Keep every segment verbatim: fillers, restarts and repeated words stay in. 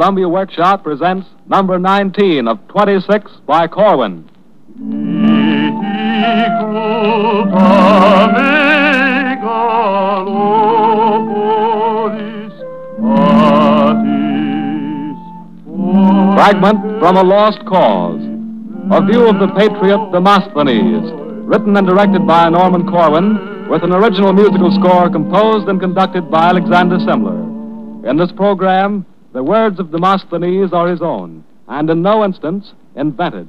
Columbia Workshop presents number nineteen of twenty-six by Corwin. Fragment from A Lost Cause. A view of the patriot Demosthenes, written and directed by Norman Corwin, with an original musical score composed and conducted by Alexander Simler. In this program, the words of Demosthenes are his own, and in no instance invented.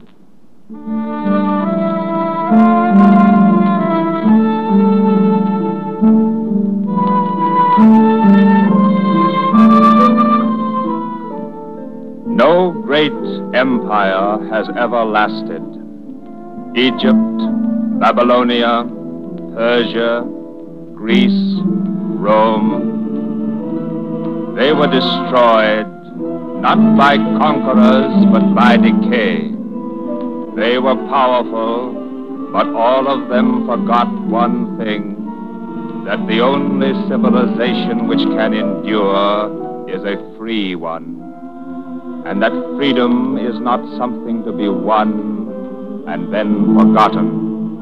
No great empire has ever lasted. Egypt, Babylonia, Persia, Greece, Rome. They were destroyed not by conquerors, but by decay. They were powerful, but all of them forgot one thing, that the only civilization which can endure is a free one, and that freedom is not something to be won and then forgotten.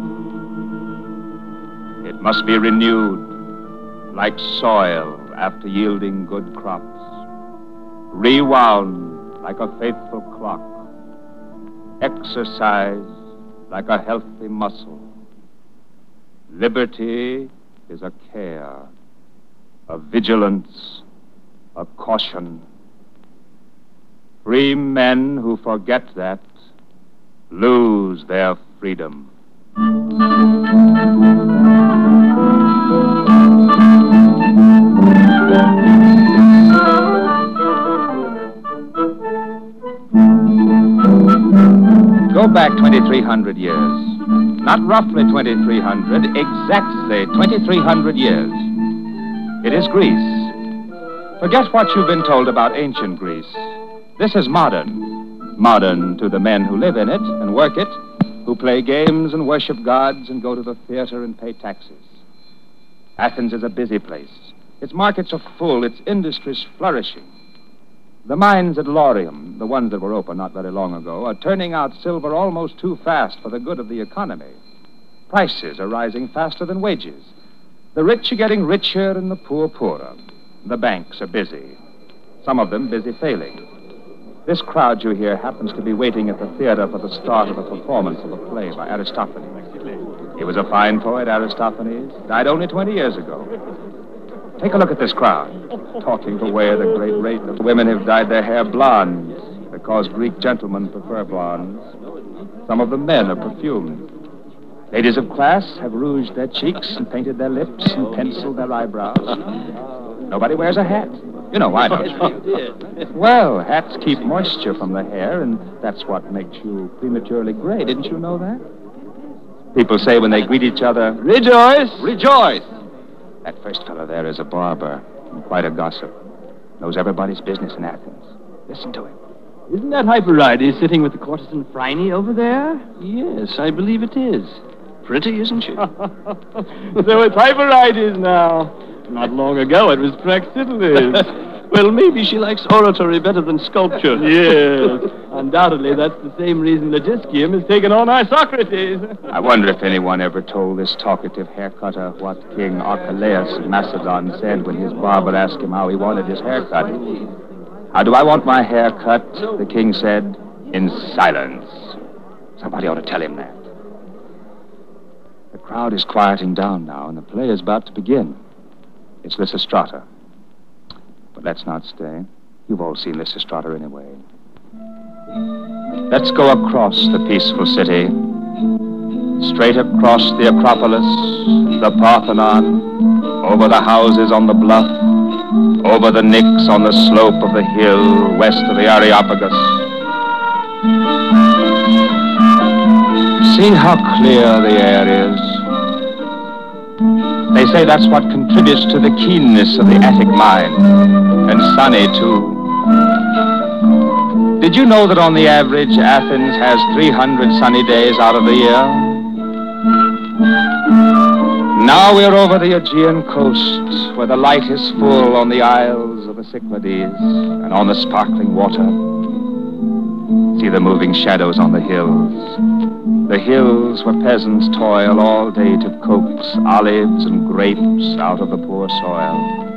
It must be renewed like soil after yielding good crops, rewound like a faithful clock, exercised like a healthy muscle. Liberty is a care, a vigilance, a caution. Free men who forget that lose their freedom. Go back twenty-three hundred years. Not roughly twenty-three hundred, exactly twenty-three hundred years. It is Greece. Forget what you've been told about ancient Greece. This is modern. Modern to the men who live in it and work it, who play games and worship gods and go to the theater and pay taxes. Athens is a busy place. Its markets are full, its industries flourishing. The mines at Laurium, the ones that were open not very long ago, are turning out silver almost too fast for the good of the economy. Prices are rising faster than wages. The rich are getting richer and the poor poorer. The banks are busy, some of them busy failing. This crowd you hear happens to be waiting at the theater for the start of a performance of a play by Aristophanes. He was a fine poet, Aristophanes, died only twenty years ago. Take a look at this crowd, talking away at a great rate. The women have dyed their hair blonde because Greek gentlemen prefer blondes. Some of the men are perfumed. Ladies of class have rouged their cheeks and painted their lips and penciled their eyebrows. Nobody wears a hat. You know why, don't you? Well, hats keep moisture from the hair, and that's what makes you prematurely gray. Didn't you know that? People say when they greet each other, "Rejoice! Rejoice!" That first fellow there is a barber and quite a gossip. Knows everybody's business in Athens. Listen to him. Isn't that Hyperides sitting with the courtesan Phryne over there? Yes, I believe it is. Pretty, isn't she? So it's Hyperides now. Not long ago, it was Praxiteles. Well, maybe she likes oratory better than sculpture. Yes. Undoubtedly, that's the same reason Logistium has taken on Isocrates. I wonder if anyone ever told this talkative haircutter what King Archelaus of Macedon said when his barber asked him how he wanted his haircut. "How do I want my hair cut?" the king said. "In silence." Somebody ought to tell him that. The crowd is quieting down now, and the play is about to begin. It's Lysistrata. But let's not stay. You've all seen Lysistrata anyway. Let's go across the peaceful city, straight across the Acropolis, the Parthenon, over the houses on the bluff, over the Pnyx on the slope of the hill west of the Areopagus. See how clear the air is. They say that's what contributes to the keenness of the Attic mind. And sunny, too. Did you know that on the average, Athens has three hundred sunny days out of the year? Now we're over the Aegean coast, where the light is full on the isles of the the Cyclades and on the sparkling water. See the moving shadows on the hills. The hills where peasants toil all day to coax olives and grapes out of the poor soil.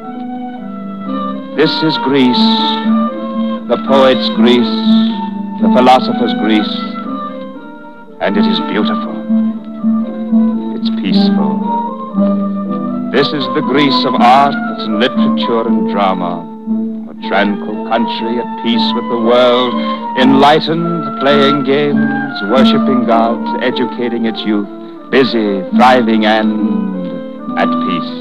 This is Greece, the poet's Greece, the philosopher's Greece, and it is beautiful. It's peaceful. This is the Greece of art and literature and drama, a tranquil country at peace with the world, enlightened, playing games, worshipping gods, educating its youth, busy, thriving, and at peace.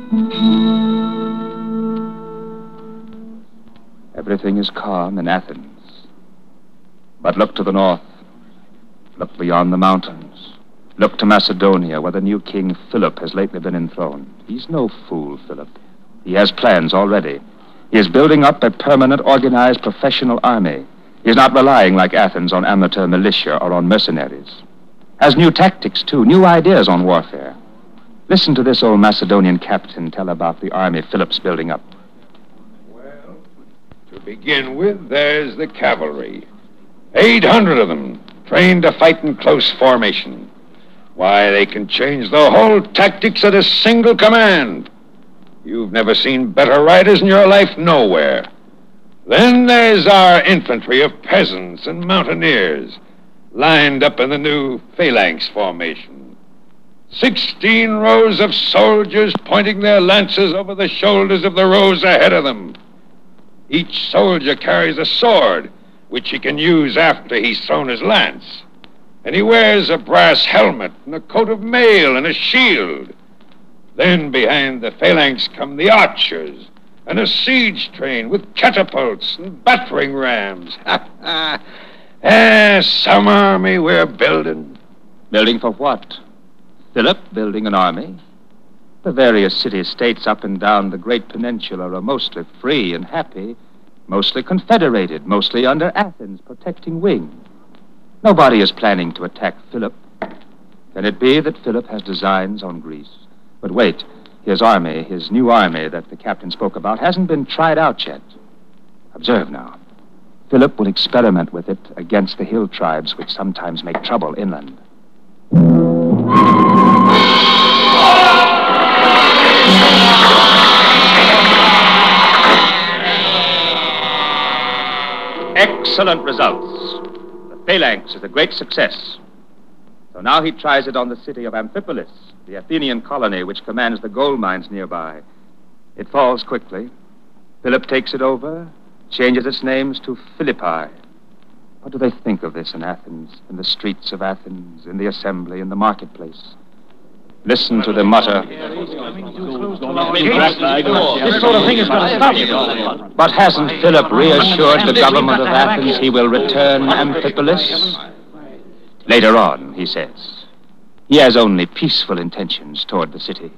Everything is calm in Athens. But look to the north. Look beyond the mountains. Look to Macedonia, where the new king Philip has lately been enthroned. He's no fool, Philip. He has plans already. He is building up a permanent, organized, professional army. He is not relying, like Athens, on amateur militia or on mercenaries. Has new tactics, too, new ideas on warfare. Listen to this old Macedonian captain tell about the army Philip's building up. Well, to begin with, there's the cavalry. eight hundred of them, trained to fight in close formation. Why, they can change the whole tactics at a single command. You've never seen better riders in your life nowhere. Then there's our infantry of peasants and mountaineers, lined up in the new phalanx formation. Sixteen rows of soldiers pointing their lances over the shoulders of the rows ahead of them. Each soldier carries a sword, which he can use after he's thrown his lance. And he wears a brass helmet and a coat of mail and a shield. Then behind the phalanx come the archers and a siege train with catapults and battering rams. Ah, some army we're building. Building for what? Philip building an army? The various city-states up and down the Great Peninsula are mostly free and happy, mostly confederated, mostly under Athens' protecting wing. Nobody is planning to attack Philip. Can it be that Philip has designs on Greece? But wait, his army, his new army that the captain spoke about, hasn't been tried out yet. Observe now. Philip will experiment with it against the hill tribes which sometimes make trouble inland. Excellent results. The phalanx is a great success. So now he tries it on the city of Amphipolis, the Athenian colony which commands the gold mines nearby. It falls quickly. Philip takes it over, changes its names to Philippi. What do they think of this in Athens, in the streets of Athens, in the assembly, in the marketplace? Listen to them mutter. This sort of thing is going to stop you. But hasn't Philip reassured the government of Athens he will return Amphipolis? Later on, he says, he has only peaceful intentions toward the city.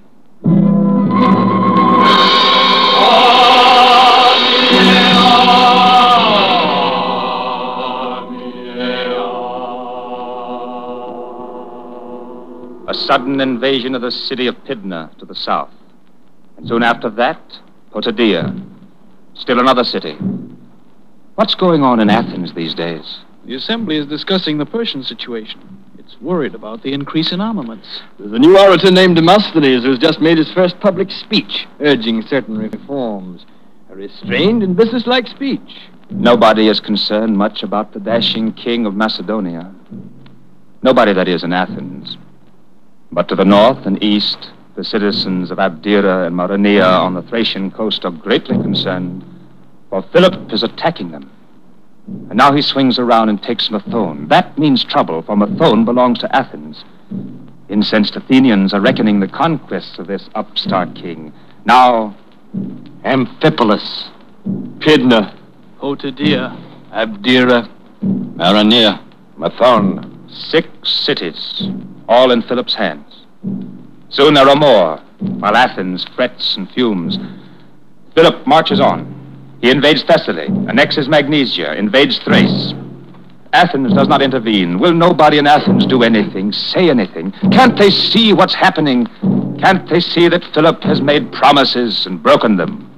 A sudden invasion of the city of Pydna to the south. And soon after that, Potidaea. Still another city. What's going on in Athens these days? The Assembly is discussing the Persian situation. It's worried about the increase in armaments. There's a new orator named Demosthenes who's just made his first public speech, urging certain reforms. A restrained and businesslike speech. Nobody is concerned much about the dashing king of Macedonia. Nobody, that is, in Athens. But to the north and east, the citizens of Abdera and Maronea on the Thracian coast are greatly concerned, for Philip is attacking them. And now he swings around and takes Methone. That means trouble, for Methone belongs to Athens. Incensed Athenians are reckoning the conquests of this upstart king. Now, Amphipolis, Pydna, Potidaea, Abdera, Maronea, Methone. Six cities, all in Philip's hands. Soon there are more, while Athens frets and fumes. Philip marches on. He invades Thessaly, annexes Magnesia, invades Thrace. Athens does not intervene. Will nobody in Athens do anything, say anything? Can't they see what's happening? Can't they see that Philip has made promises and broken them?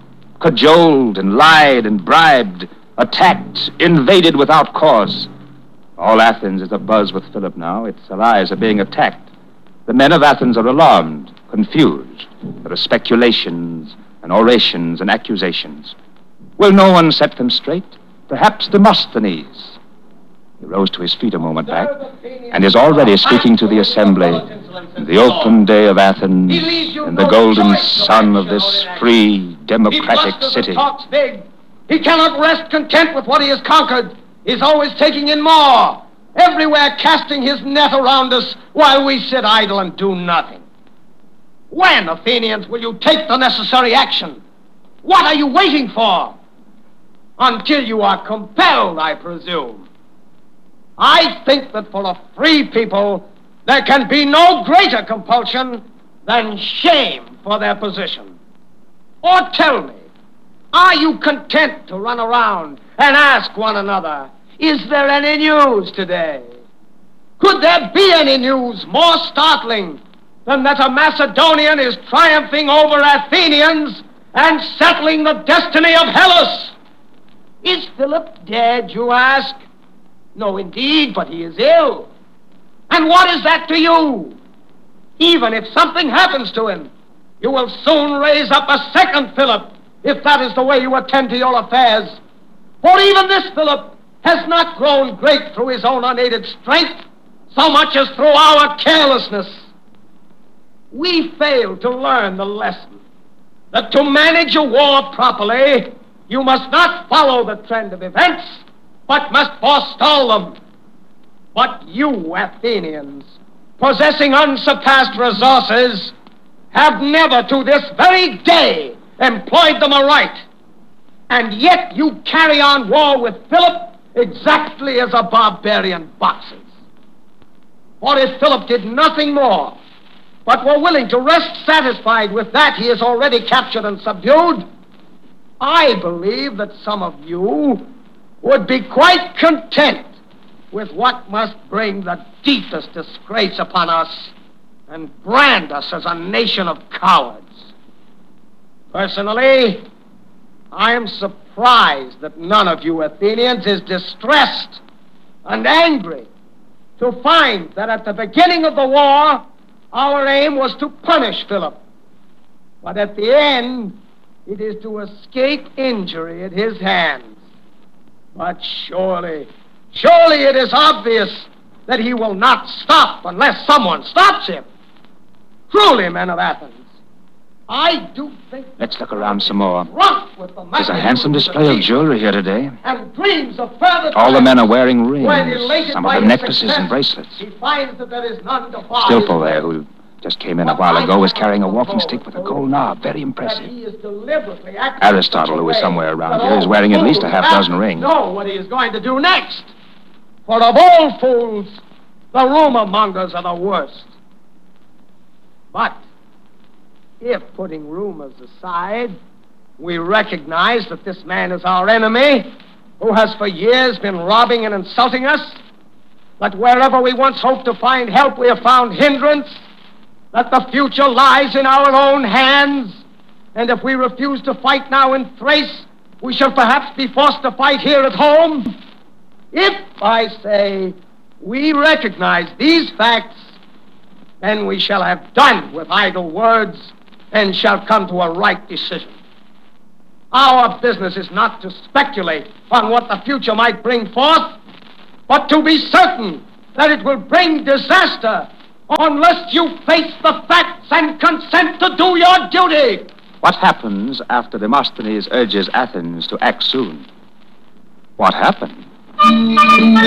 cajoled and lied and bribed, attacked, invaded without cause. All Athens is abuzz with Philip now. Its allies are being attacked. The men of Athens are alarmed, confused. There are speculations and orations and accusations. Will no one set them straight? Perhaps Demosthenes. He rose to his feet a moment back and is already speaking to the assembly in the open day of Athens, in the golden sun of this free, democratic city. He talks big. He cannot rest content with what he has conquered. He's always taking in more, everywhere casting his net around us while we sit idle and do nothing. When, Athenians, will you take the necessary action? What are you waiting for? Until you are compelled, I presume. I think that for a free people, there can be no greater compulsion than shame for their position. Or tell me, are you content to run around and ask one another, is there any news today? Could there be any news more startling than that a Macedonian is triumphing over Athenians and settling the destiny of Hellas? Is Philip dead, you ask? No, indeed, but he is ill. And what is that to you? Even if something happens to him, you will soon raise up a second Philip, if that is the way you attend to your affairs. For even this Philip has not grown great through his own unaided strength, so much as through our carelessness. We fail to learn the lesson that to manage a war properly, you must not follow the trend of events, but must forestall them. But you, Athenians, possessing unsurpassed resources, have never to this very day employed them aright. And yet you carry on war with Philip exactly as a barbarian boxes. For if Philip did nothing more, but were willing to rest satisfied with that he has already captured and subdued, I believe that some of you would be quite content with what must bring the deepest disgrace upon us and brand us as a nation of cowards. Personally, I am surprised that none of you Athenians is distressed and angry to find that at the beginning of the war, our aim was to punish Philip. But at the end, it is to escape injury at his hands. But surely, surely it is obvious that he will not stop unless someone stops him. Truly, men of Athens, I do think... Let's look around some more. With the There's a handsome display of jewelry here today. And dreams of further All the men are wearing When rings, elated some by of them his necklaces success, and bracelets. He finds that there is none to bar Skillful his there, way. who just came in a while ago, was carrying a walking stick with a gold knob. Very impressive. That he is deliberately acting Aristotle, who is in such a somewhere way around that here, is all wearing at least a fools half have dozen to rings. know what he is going to do next. For of all fools, the rumor mongers are the worst. But if, putting rumors aside, we recognize that this man is our enemy, who has for years been robbing and insulting us, that wherever we once hoped to find help, we have found hindrance, that the future lies in our own hands, and if we refuse to fight now in Thrace, we shall perhaps be forced to fight here at home. If, I say, we recognize these facts, then we shall have done with idle words and shall come to a right decision. Our business is not to speculate on what the future might bring forth, but to be certain that it will bring disaster unless you face the facts and consent to do your duty. What happens after Demosthenes urges Athens to act soon? What happened? The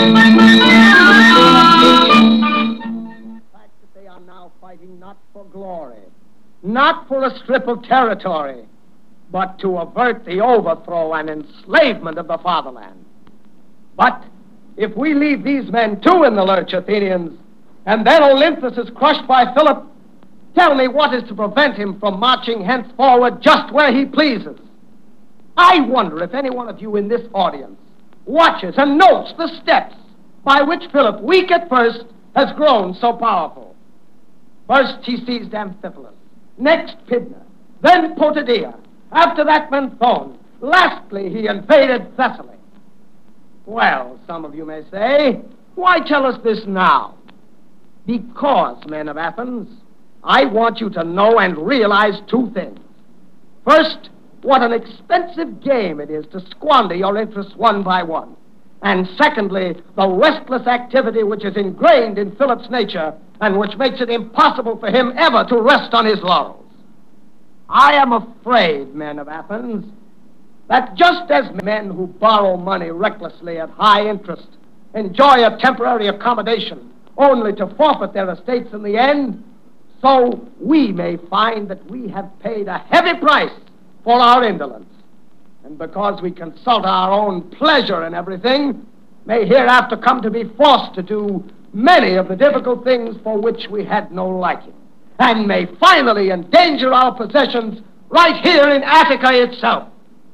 fact that they are now fighting not for glory, not for a strip of territory, but to avert the overthrow and enslavement of the fatherland. But if we leave these men too in the lurch, Athenians, and then Olynthus is crushed by Philip, tell me what is to prevent him from marching henceforward just where he pleases. I wonder if any one of you in this audience watches and notes the steps by which Philip, weak at first, has grown so powerful. First he seized Amphipolis, next Pydna, then Potidea, After that Menthon, lastly he invaded Thessaly. Well, some of you may say, why tell us this now? Because, men of Athens, I want you to know and realize two things. First, what an expensive game it is to squander your interests one by one. And secondly, the restless activity which is ingrained in Philip's nature and which makes it impossible for him ever to rest on his laurels. I am afraid, men of Athens, that just as men who borrow money recklessly at high interest enjoy a temporary accommodation only to forfeit their estates in the end, so we may find that we have paid a heavy price for our indolence. And because we consult our own pleasure in everything, may hereafter come to be forced to do many of the difficult things for which we had no liking, and may finally endanger our possessions right here in Attica itself.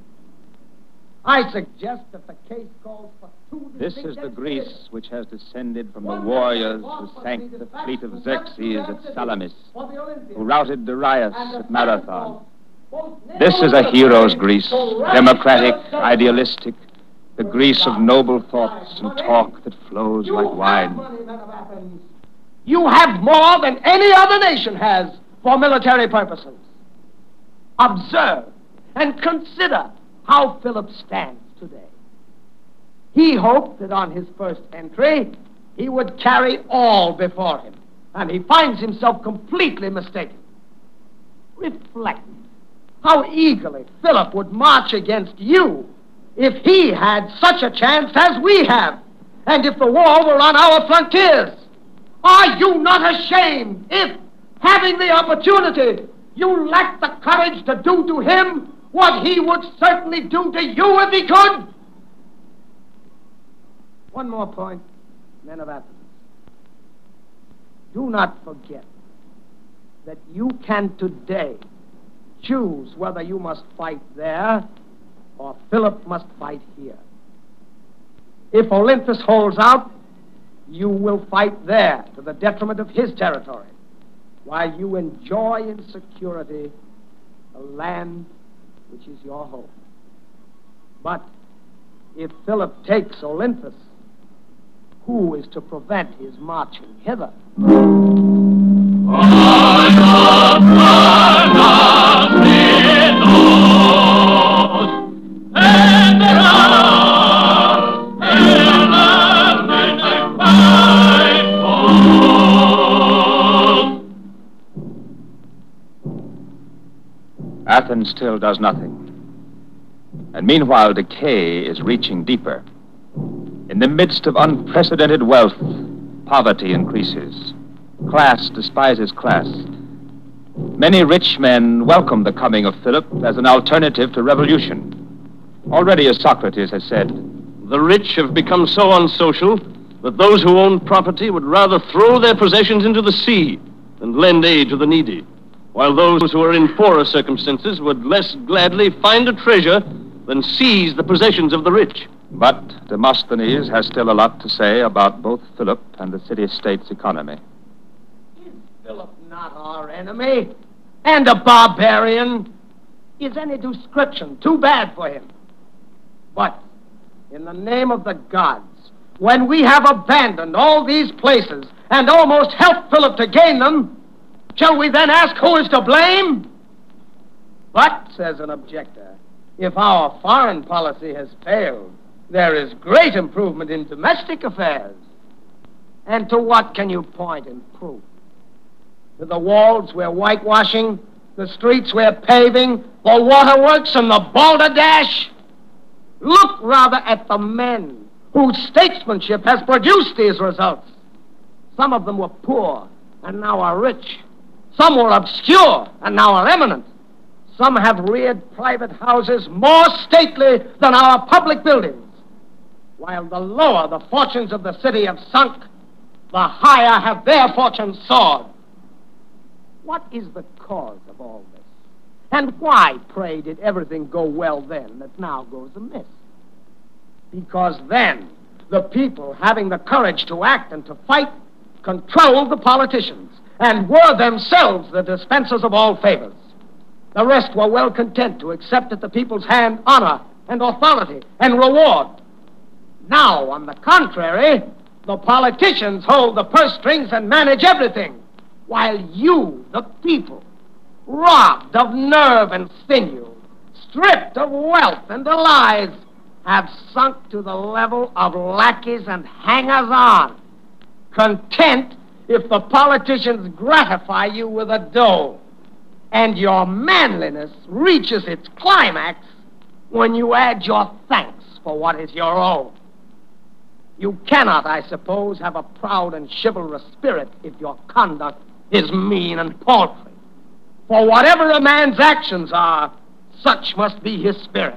I suggest that the case calls for two... This is the Greece which has descended from the warriors who sank the fleet of Xerxes at Salamis, who routed Darius at Marathon. This is a hero's Greece, democratic, idealistic, the Greece of noble thoughts and talk that flows like wine. You have more than any other nation has for military purposes. Observe and consider how Philip stands today. He hoped that on his first entry, he would carry all before him, and he finds himself completely mistaken. Reflect how eagerly Philip would march against you if he had such a chance as we have, and if the war were on our frontiers. Are you not ashamed if, having the opportunity, you lack the courage to do to him what he would certainly do to you if he could? One more point, men of Athens. Do not forget that you can today choose whether you must fight there or Philip must fight here. If Olynthus holds out, you will fight there to the detriment of his territory, while you enjoy in security the land which is your home. But if Philip takes Olynthus, who is to prevent his marching hither? Athens still does nothing. And meanwhile, decay is reaching deeper. In the midst of unprecedented wealth, poverty increases. Class despises class. Many rich men welcome the coming of Philip as an alternative to revolution. Already, as Socrates has said, the rich have become so unsocial that those who own property would rather throw their possessions into the sea than lend aid to the needy, while those who are in poorer circumstances would less gladly find a treasure than seize the possessions of the rich. But Demosthenes has still a lot to say about both Philip and the city-state's economy. Is Philip not our enemy and a barbarian? Is any description too bad for him? But in the name of the gods, when we have abandoned all these places and almost helped Philip to gain them, shall we then ask who is to blame? But, says an objector, if our foreign policy has failed, there is great improvement in domestic affairs. And to what can you point in proof? To the walls we're whitewashing, the streets we're paving, the waterworks and the balderdash? Look rather at the men whose statesmanship has produced these results. Some of them were poor and now are rich. Some were obscure and now are eminent. Some have reared private houses more stately than our public buildings. While the lower the fortunes of the city have sunk, the higher have their fortunes soared. What is the cause of all this? And why, pray, did everything go well then that now goes amiss? Because then, the people, having the courage to act and to fight, controlled the politicians and were themselves the dispensers of all favors. The rest were well content to accept at the people's hand honor and authority and reward. Now, on the contrary, the politicians hold the purse strings and manage everything, while you, the people, robbed of nerve and sinew, stripped of wealth and allies, have sunk to the level of lackeys and hangers-on, content if the politicians gratify you with a dole, and your manliness reaches its climax when you add your thanks for what is your own. You cannot, I suppose, have a proud and chivalrous spirit if your conduct is mean and paltry. For whatever a man's actions are, such must be his spirit.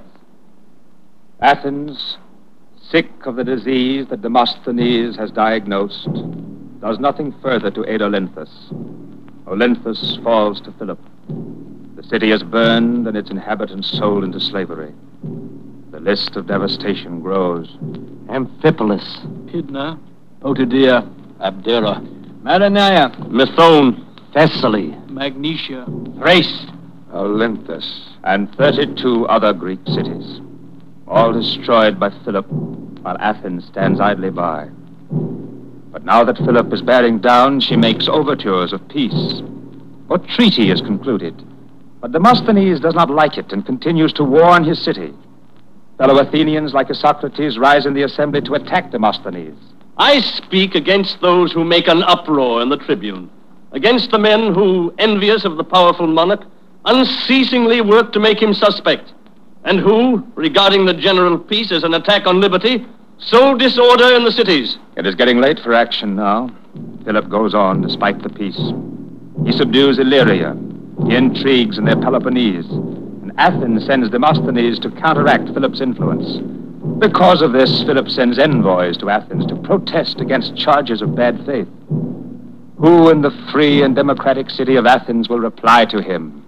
Athens, sick of the disease that Demosthenes has diagnosed, does nothing further to aid Olynthus. Olynthus falls to Philip. The city is burned and its inhabitants sold into slavery. The list of devastation grows. Amphipolis, Pydna, Potidaea, Abdera, Maronea, Methone, Thessaly, Magnesia, Thrace, Olynthus. And thirty-two other Greek cities, all destroyed by Philip, while Athens stands idly by. But now that Philip is bearing down, she makes overtures of peace. A treaty is concluded, but Demosthenes does not like it and continues to warn his city. Fellow Athenians like Isocrates rise in the assembly to attack Demosthenes. I speak against those who make an uproar in the tribune, against the men who, envious of the powerful monarch, unceasingly work to make him suspect, and who, regarding the general peace as an attack on liberty, sow disorder in the cities. It is getting late for action now. Philip goes on despite the peace. He subdues Illyria. He intrigues in their Peloponnese. And Athens sends Demosthenes to counteract Philip's influence. Because of this, Philip sends envoys to Athens to protest against charges of bad faith. Who in the free and democratic city of Athens will reply to him?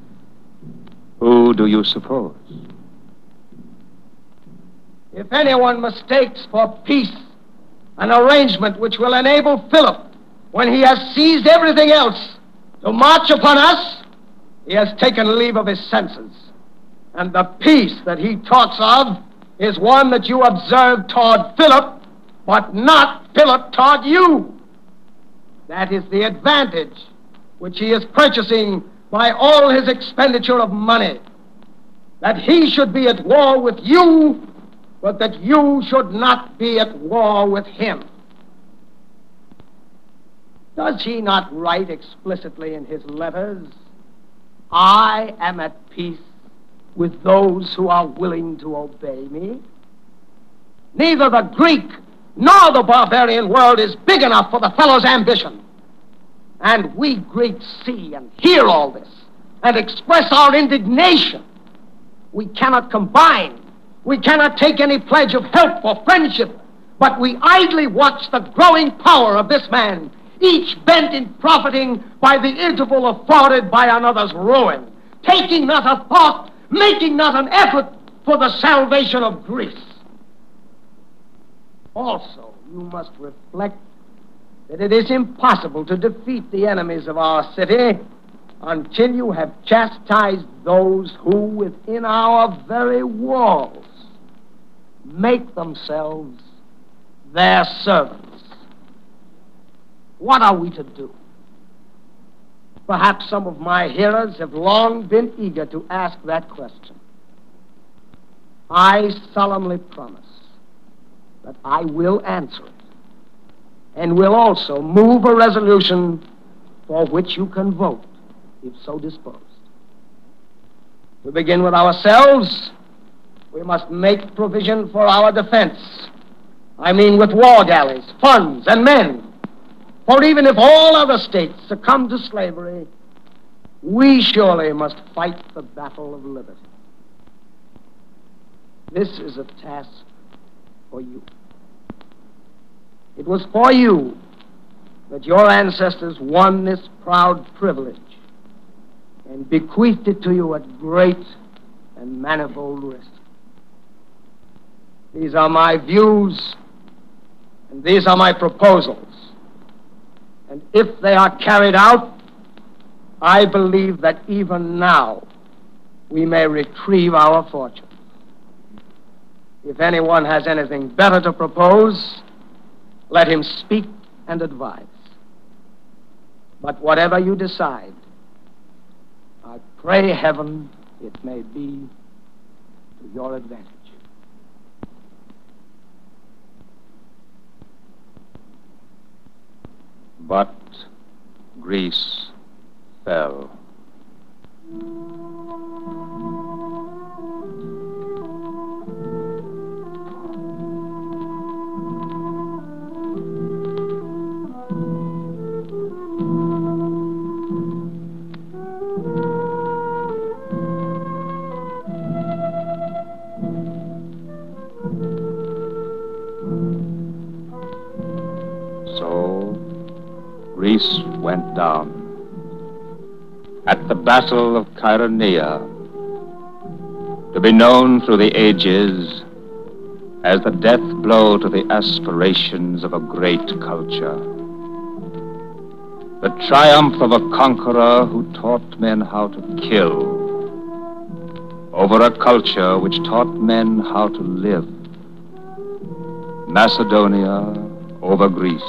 Who do you suppose? If anyone mistakes for peace an arrangement which will enable Philip, when he has seized everything else, to march upon us, he has taken leave of his senses. And the peace that he talks of is one that you observe toward Philip, but not Philip toward you. That is the advantage which he is purchasing by all his expenditure of money. That he should be at war with you, but that you should not be at war with him. Does he not write explicitly in his letters, I am at peace with those who are willing to obey me? Neither the Greek nor the barbarian world is big enough for the fellow's ambition. And we Greeks see and hear all this and express our indignation. We cannot combine. We cannot take any pledge of help or friendship, but we idly watch the growing power of this man, each bent in profiting by the interval afforded by another's ruin, taking not a thought, making not an effort for the salvation of Greece. Also, you must reflect that it is impossible to defeat the enemies of our city until you have chastised those who within our very walls make themselves their servants. What are we to do? Perhaps some of my hearers have long been eager to ask that question. I solemnly promise that I will answer it, and will also move a resolution for which you can vote, if so disposed. To begin with ourselves, we must make provision for our defense. I mean with war galleys, funds, and men. For even if all other states succumb to slavery, we surely must fight the battle of liberty. This is a task for you. It was for you that your ancestors won this proud privilege and bequeathed it to you at great and manifold risk. These are my views, and these are my proposals. And if they are carried out, I believe that even now we may retrieve our fortune. If anyone has anything better to propose, let him speak and advise. But whatever you decide, I pray heaven it may be to your advantage. But Greece fell. Greece went down. At the Battle of Chaeronea, to be known through the ages as the death blow to the aspirations of a great culture. The triumph of a conqueror who taught men how to kill over a culture which taught men how to live. Macedonia over Greece.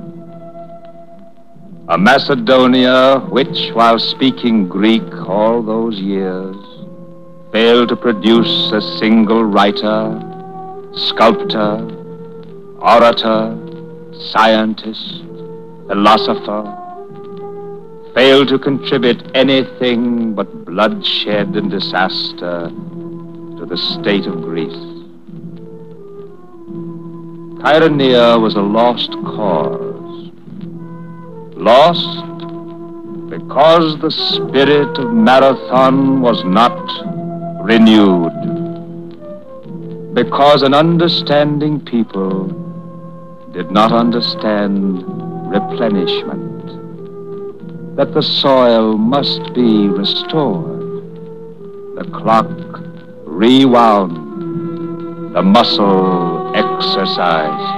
A Macedonia which, while speaking Greek all those years, failed to produce a single writer, sculptor, orator, scientist, philosopher, failed to contribute anything but bloodshed and disaster to the state of Greece. Chaeronea was a lost cause. Lost because the spirit of Marathon was not renewed. Because an understanding people did not understand replenishment. That the soil must be restored, the clock rewound, the muscle exercised.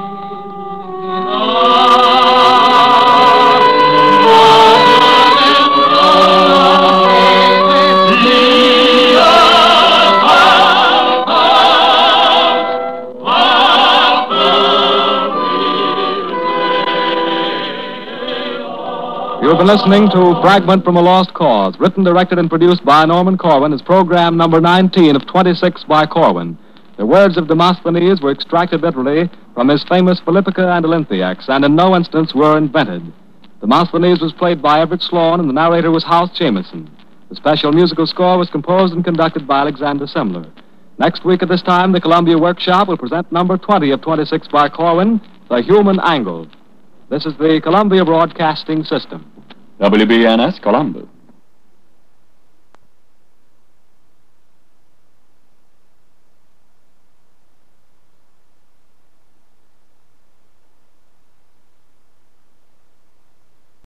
You've been listening to Fragment from a Lost Cause, written, directed, and produced by Norman Corwin as program number nineteen of twenty-six by Corwin. The words of Demosthenes were extracted literally from his famous Philippica and Olympiacs, and in no instance were invented. Demosthenes was played by Everett Sloan, and the narrator was House Jameson. The special musical score was composed and conducted by Alexander Semler. Next week at this time, the Columbia Workshop will present number twenty of twenty-six by Corwin, The Human Angle. This is the Columbia Broadcasting System. W B N S Columbus.